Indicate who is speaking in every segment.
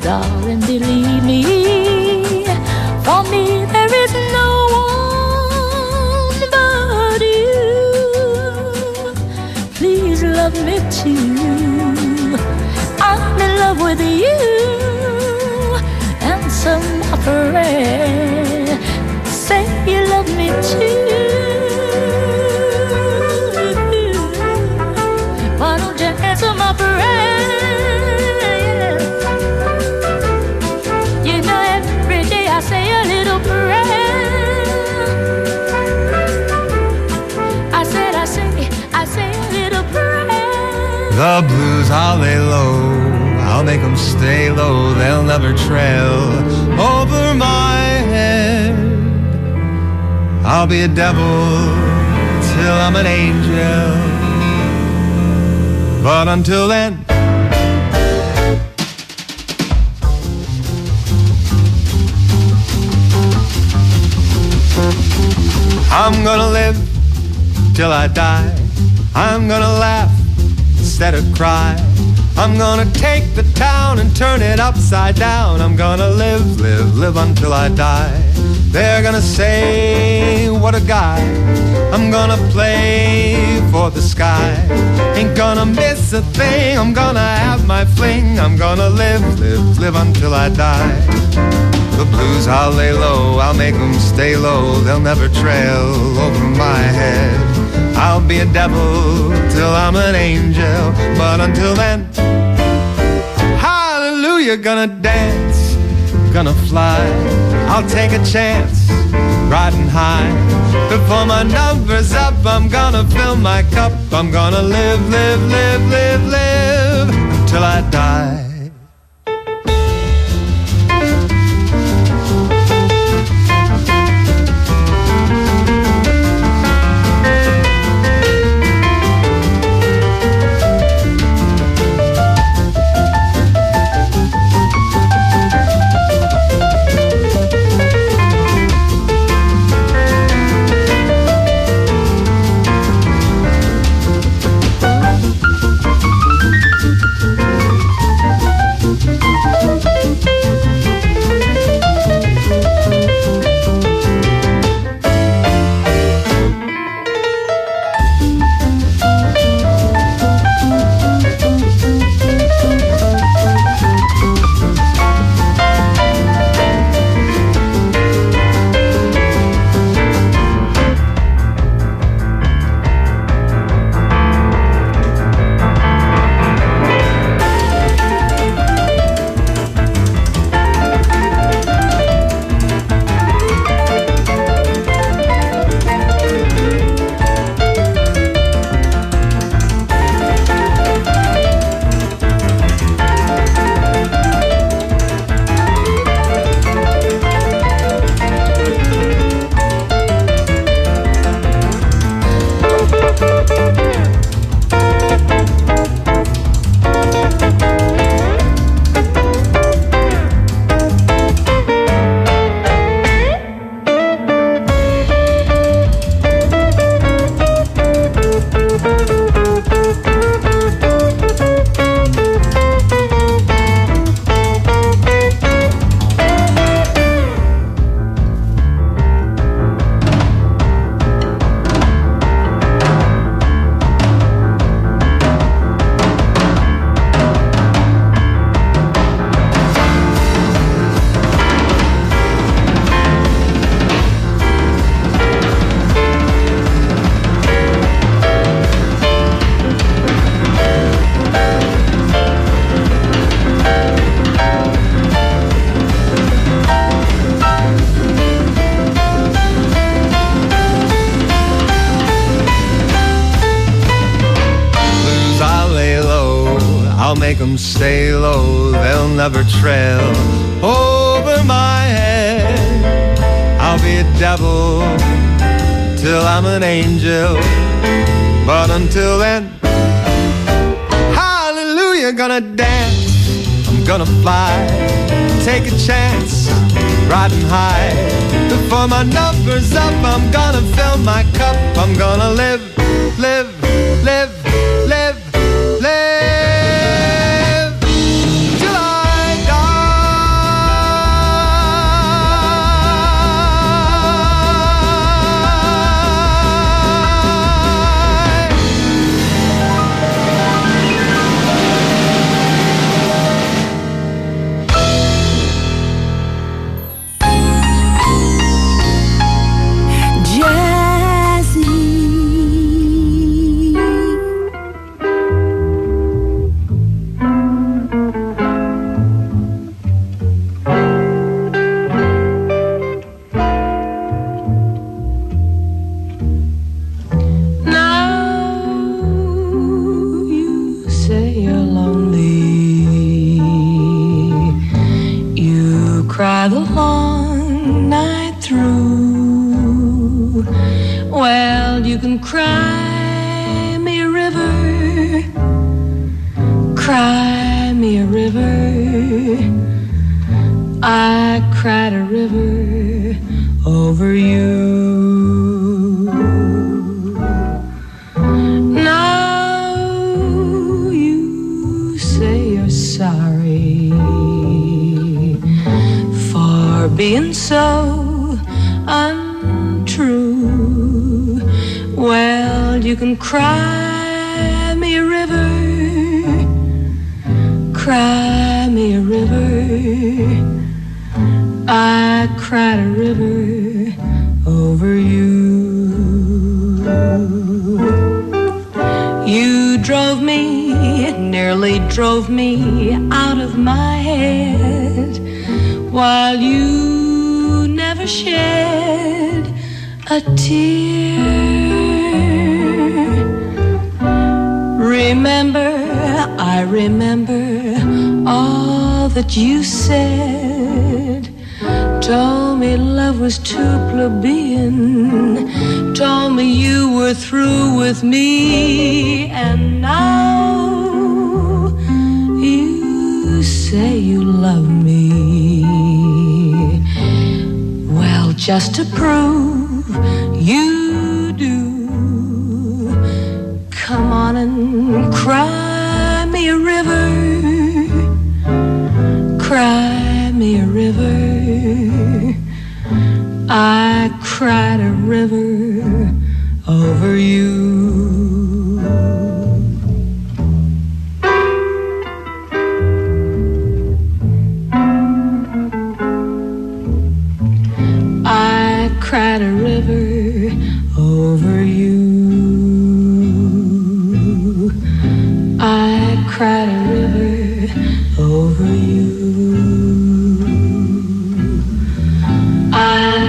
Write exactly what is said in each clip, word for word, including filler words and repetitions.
Speaker 1: darling, believe me, for me there is no one but you. Please love me too. I'm in love with you. Answer my prayer. Say you love me too. Why don't you answer my prayer? You know every day I say a little prayer. I said I say, I say a little prayer.
Speaker 2: The blues, I'll lay low, I'll make them stay low, they'll never trail over my head. I'll be a devil till I'm an angel, but until then, I'm gonna live till I die. I'm gonna laugh instead of cry. I'm gonna take the town and turn it upside down. I'm gonna live, live, live until I die. They're gonna say, what a guy. I'm gonna play for the sky. Ain't gonna miss a thing. I'm gonna have my fling. I'm gonna live, live, live until I die. The blues, I'll lay low, I'll make them stay low. They'll never trail over my head. I'll be a devil till I'm an angel, but until then, hallelujah, gonna dance, gonna fly. I'll take a chance, riding high. Before my number's up, I'm gonna fill my cup. I'm gonna live, live, live, live, live until I die. Make them stay low, they'll never trail over my head. I'll be a devil till I'm an angel, but until then, hallelujah, gonna dance, I'm gonna fly, take a chance, riding high. Before my number's up, I'm gonna fill my cup. I'm gonna live, live, live, live, live till I die.
Speaker 1: me a river. I cried a river over you. Now you say you're sorry for being so untrue. Well, you can cry me a river, cry me a river. I cried a river over you. You drove me, nearly drove me out of my head, while you never shed a tear. Remember, I remember all that you said. Told me love was too plebeian, told me you were through with me, and now you say you love me. Well, just to prove you do, come on and cry me a river, cry me a river. I cried a river over you. I cried a river over you. I cried a river over you. I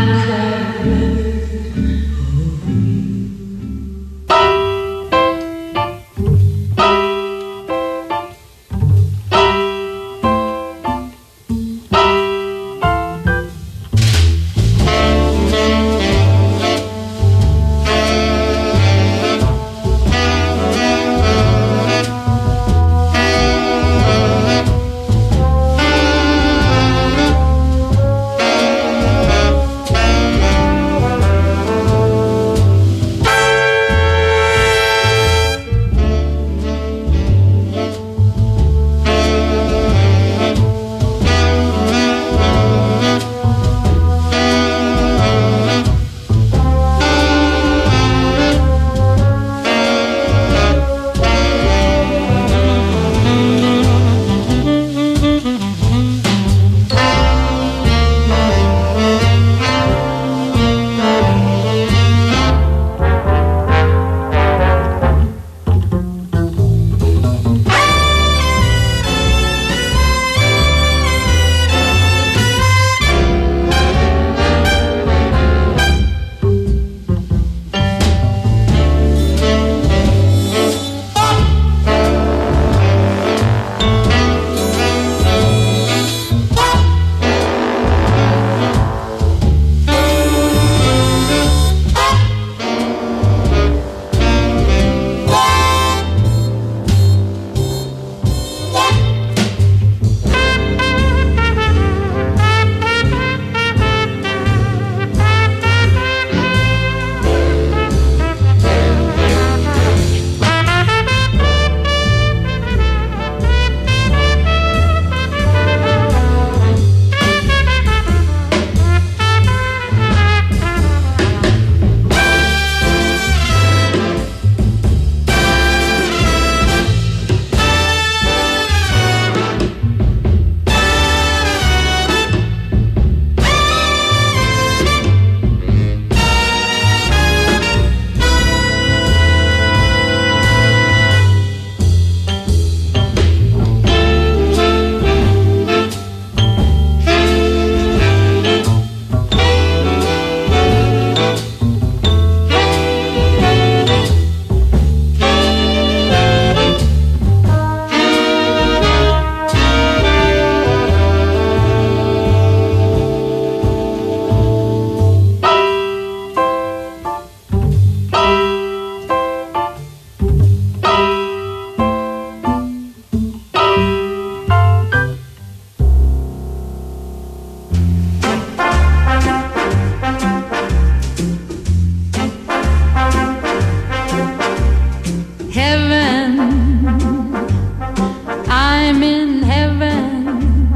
Speaker 1: I'm in heaven,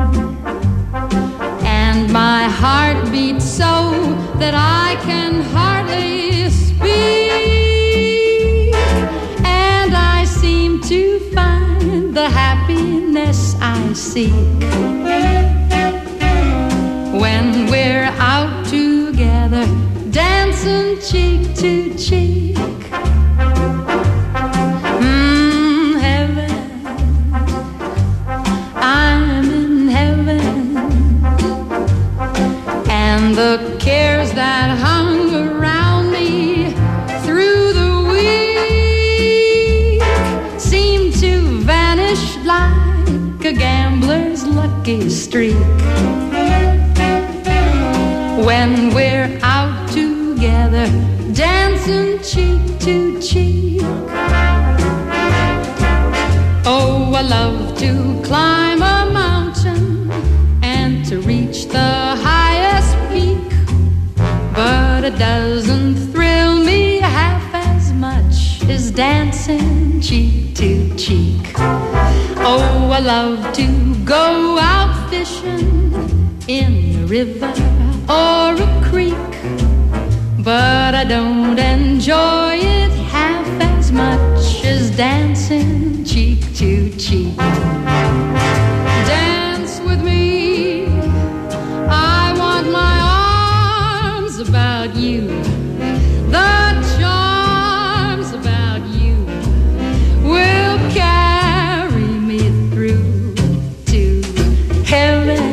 Speaker 1: and my heart beats so that I can hardly speak, and I seem to find the happiness I seek when we're out together, dancing cheek to cheek. Mm, heaven, I'm in heaven, and the cares that hung around me through the week seem to vanish like a gambler's lucky streak when we're out together, dancing cheek to cheek. Oh, I love to climb a mountain and to reach the highest peak, but it doesn't thrill me half as much as dancing cheek to cheek. Oh, I love to go out fishing in a river or a creek, but I don't enjoy it half as much as dancing cheek to cheek. Dance with me, I want my arms about you, the charms about you will carry me through to heaven.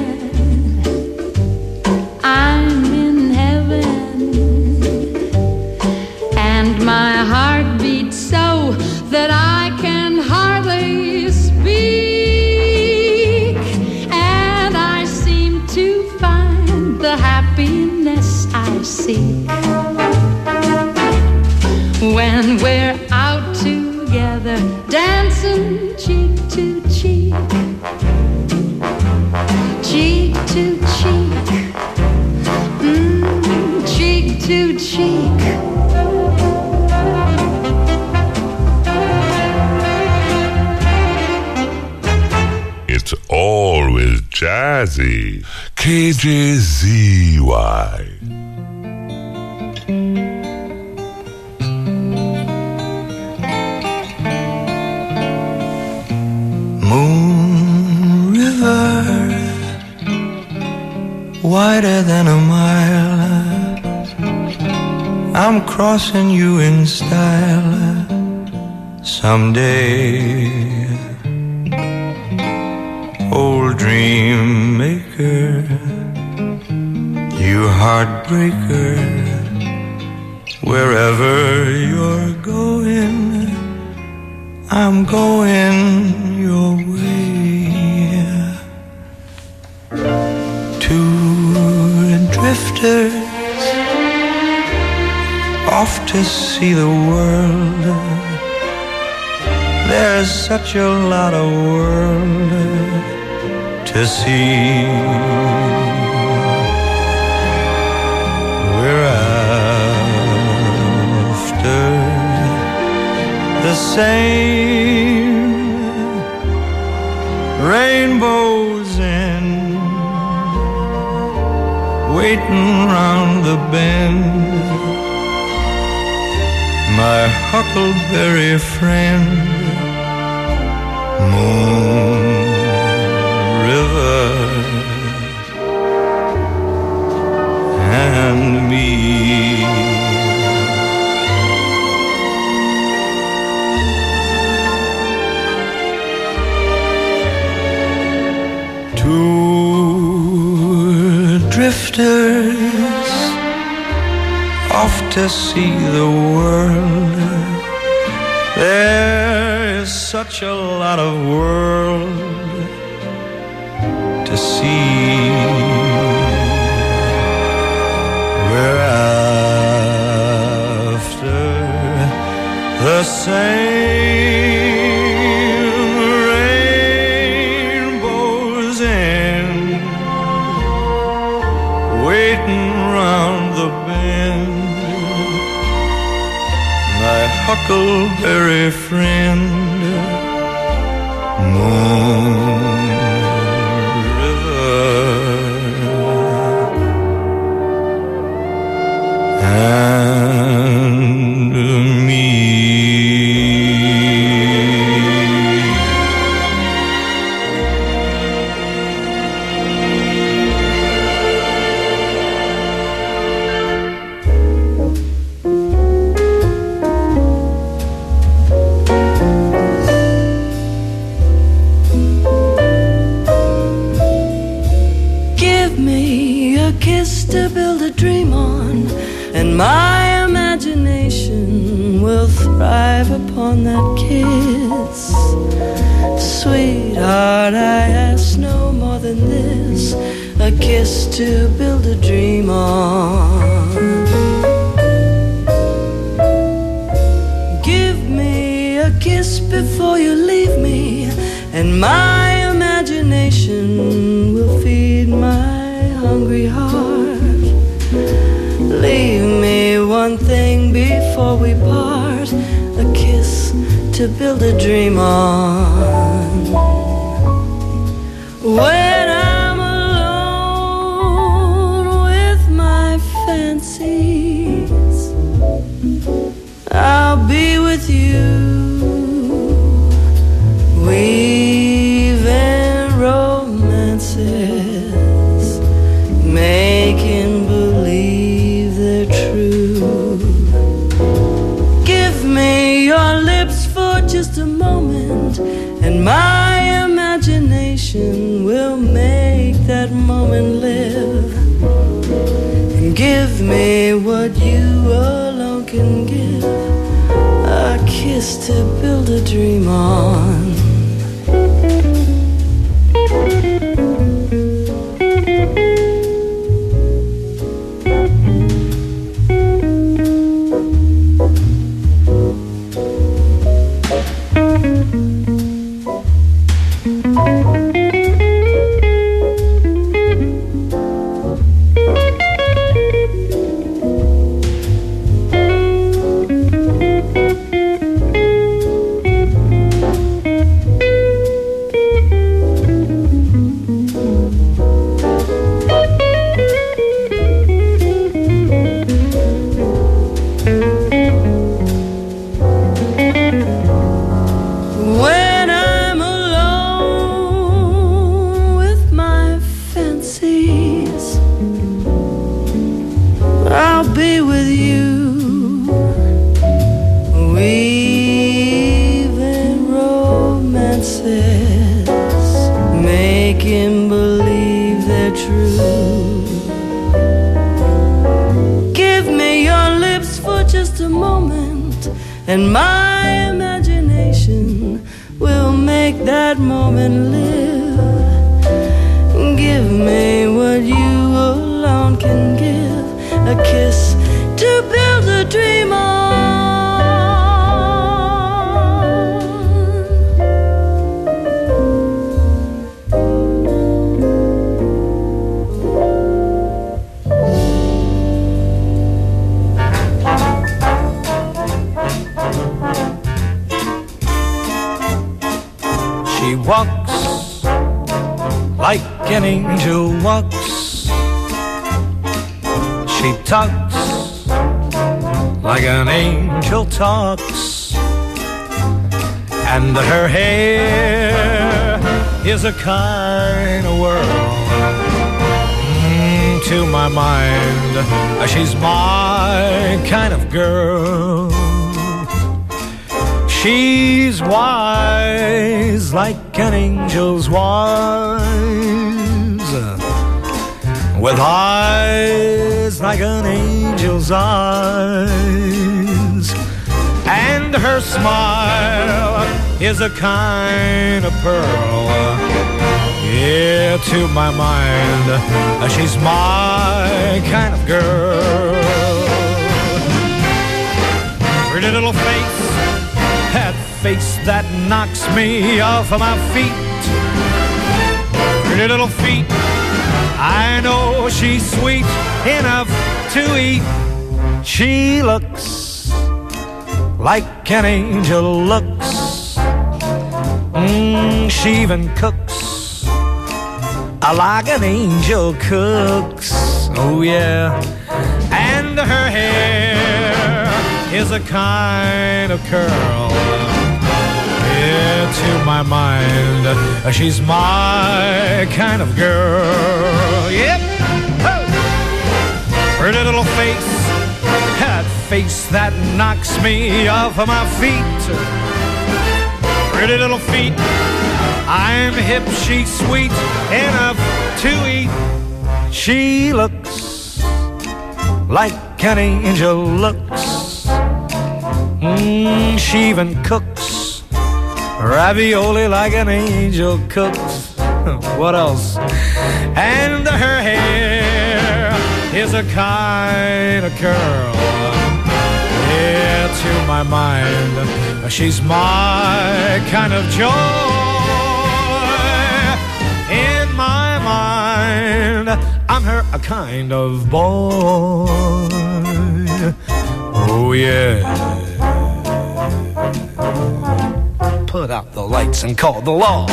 Speaker 1: I'm in heaven, and my heart beats so that I can hardly speak, and I seem to find the happiness I seek when we're out together, dancing cheek to cheek, cheek to cheek, mm, cheek to cheek.
Speaker 3: It's always jazzy. K J Z Y.
Speaker 4: Moon River, wider than a mile, I'm crossing you in style someday. Old dream maker, you heartbreaker, wherever you're going, I'm going your way. Two drifters off to see the world. There's such a lot of world to see. We're after the same rainbows and waiting round the bend. My huckleberry friend, Moon River, and me. Two drifters off to see the world. There's such a lot of world to see. We're after the same rainbows and waiting round the bend. My huckleberry friend, Moon
Speaker 5: kiss to build a dream on, and my imagination will thrive upon that kiss. Sweetheart, I ask no more than this, a kiss to build a dream on. Give me a kiss before you leave me, and my imagination will feed my hungry heart. Leave me one thing before we part, a kiss to build a dream on. When I'm alone with my fancies, I'll be with you, weaving romances, making believe they're true. Give me your lips for just a moment, and my imagination will make that moment live. And give me what you alone can give, a kiss to build a dream on. And my imagination will make that moment live. Give me what you alone can give, a kiss to build a dream on.
Speaker 4: She walks like an angel walks. She talks like an angel talks. And her hair is a kind of whirl. Mm, to my mind, she's my kind of girl. She's wise like an angel's wise, with eyes like an angel's eyes. And her smile is a kind of pearl. Yeah, to my mind, she's my kind of girl. Pretty little face, that face that knocks me off of my feet. Pretty little feet, I know she's sweet enough to eat. She looks like an angel looks. Mm, she even cooks like an angel cooks. Oh yeah. And her hair is a kind of curl. Yeah, to my mind, she's my kind of girl. Yep. Oh. Pretty little face, that face that knocks me off of my feet. Pretty little feet, I'm hip, she's sweet enough to eat. She looks like an angel looks. Mm, she even cooks ravioli like an angel cooks. What else? And her hair is a kind of curl. Yeah, to my mind, she's my kind of joy. In my mind, I'm her a kind of boy. Oh yeah. Put out the lights and call the law.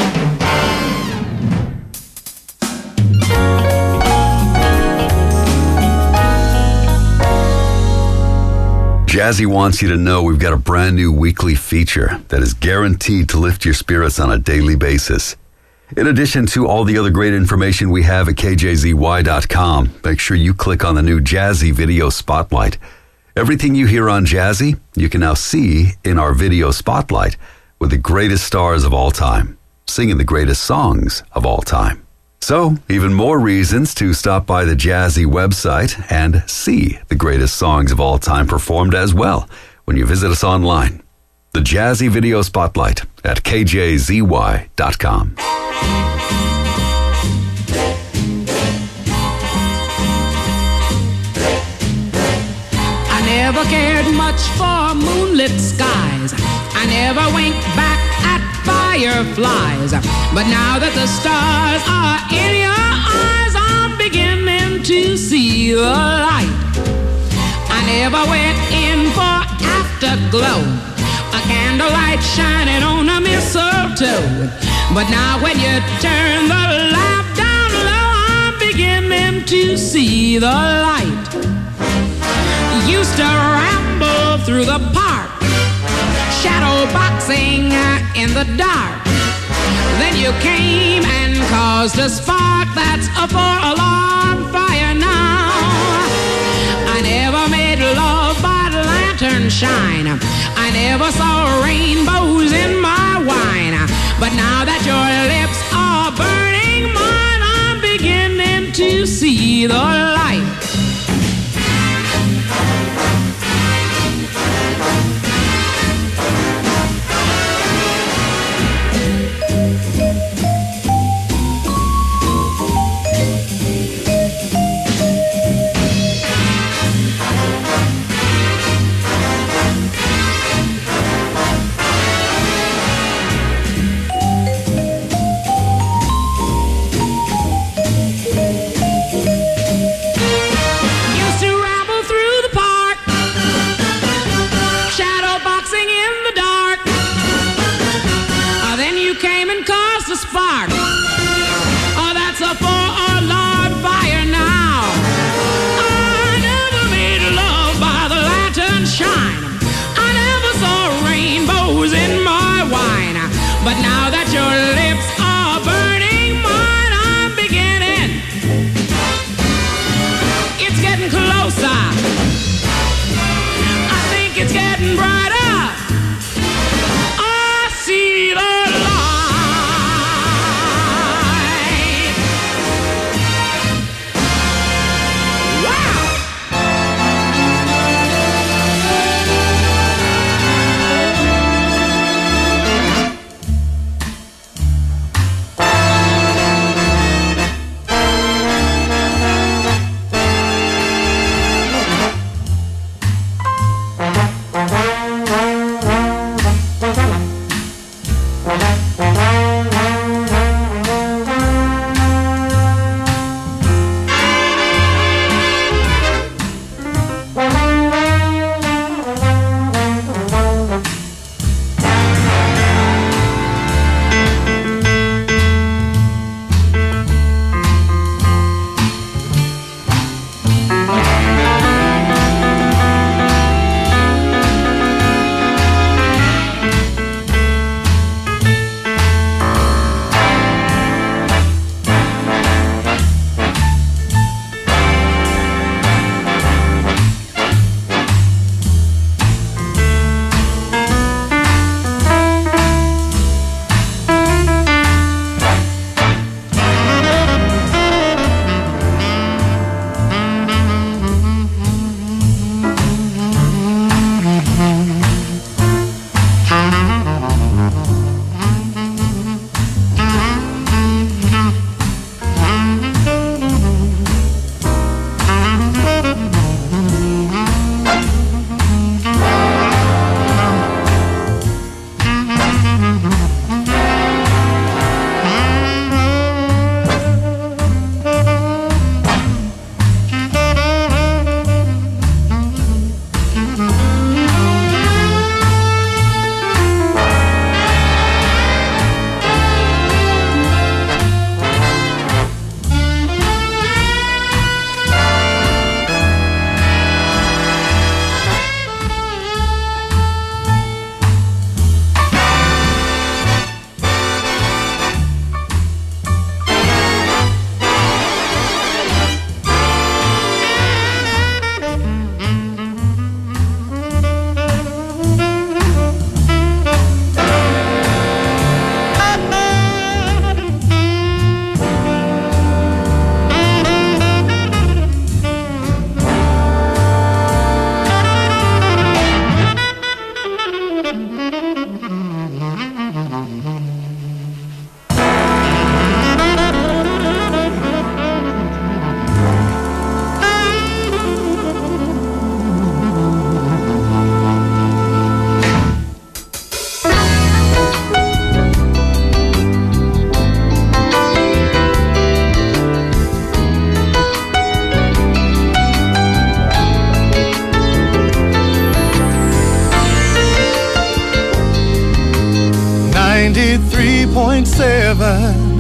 Speaker 6: Jazzy wants you to know we've got a brand new weekly feature that is guaranteed to lift your spirits on a daily basis. In addition to all the other great information we have at K J Z Y dot com, make sure you click on the new Jazzy Video Spotlight. Everything you hear on Jazzy, you can now see in our Video Spotlight with the greatest stars of all time, singing the greatest songs of all time. So, even more reasons to stop by the Jazzy website and see the greatest songs of all time performed as well when you visit us online. The Jazzy Video Spotlight at K J Z Y dot com.
Speaker 1: I never cared much for moonlit skies. I never winked back at fireflies. But now that the stars are in your eyes, I'm beginning to see the light. I never went in for afterglow, a candlelight shining on a mistletoe. But now when you turn the lamp down low, I'm beginning to see the light. Used to ramble through the park, shadow boxing in the dark. Then you came and caused a spark that's a four-alarm fire now. I never made love by lantern shine. I never saw rainbows in my wine. But now that your lips are burning mine, I'm beginning to see the light. But now that your lips are burning mine, I'm beginning. It's getting closer. I think it's getting brighter. I see the light.
Speaker 2: point seven.